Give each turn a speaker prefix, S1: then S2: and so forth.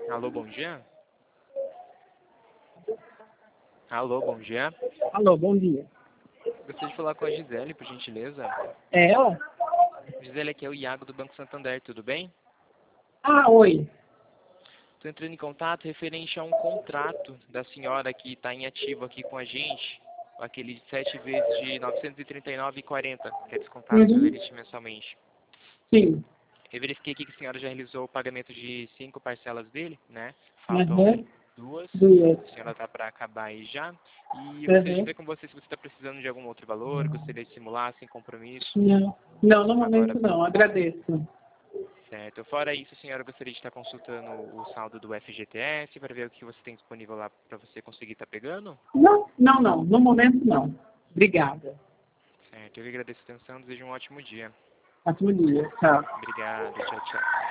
S1: Alô, bom dia. Alô, bom dia.
S2: Alô, bom dia.
S1: Gostaria de falar com a Gisele, por gentileza.
S2: É ela?
S1: Gisele, aqui é o Iago do Banco Santander, tudo bem?
S2: Ah, oi.
S1: Estou entrando em contato referente a um contrato da senhora que está em ativo aqui com a gente, aquele de 7 vezes de R$ 939,40, que é descontado pelo
S2: Uhum.
S1: Elite mensalmente.
S2: Sim.
S1: Eu verifiquei aqui que a senhora já realizou o pagamento de 5 parcelas dele, né? Faltam
S2: Uhum.
S1: 2,
S2: Duas.
S1: a senhora está para acabar aí já. E eu gostaria de
S2: Uhum.
S1: ver com você se você está precisando de algum outro valor, gostaria de simular sem compromisso.
S2: Não. Não, no
S1: Agora,
S2: momento não. Agradeço.
S1: certo. Fora isso, a senhora gostaria de estar consultando o saldo do FGTS para ver o que você tem disponível lá para você conseguir estar pegando?
S2: Não, não, não. No momento não. Obrigada.
S1: Certo. Eu agradeço a atenção, desejo um ótimo dia.
S2: Ótimo dia. Tchau.
S1: Obrigado, tchau, tchau.